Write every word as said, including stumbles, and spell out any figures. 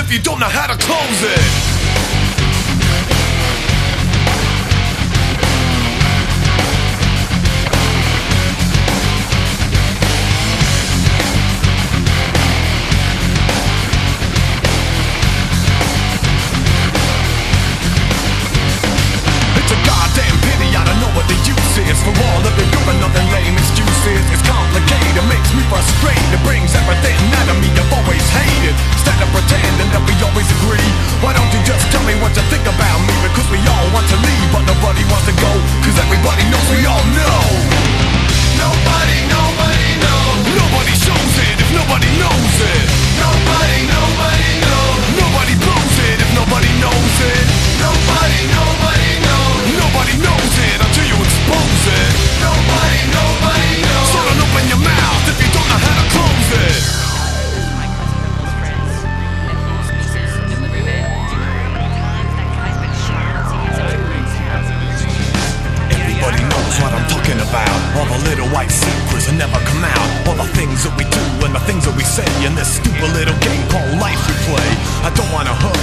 if you don't know how to close it. For all of the good and nothing lame excuses. It's complicated, makes me frustrated. It brings everything out of me I've always hated. Instead of pretending that we always agree, why don't you just tell me what you think about me? Because we all want to leave, but nobody wants to go. Cause everybody knows we all know. Nobody, nobody knows. Nobody shows it if nobody knows it. Nobody, nobody knows. Nobody blows it if nobody knows it. Nobody, nobody knows. Nobody knows it until you expose it. Nobody, nobody knows. So don't open your mouth if you don't know how to close it. Everybody knows what I'm talking about. All the little white secrets that never come out. All the things that we do and the things that we say in this stupid little game called life we play. I don't wanna hurt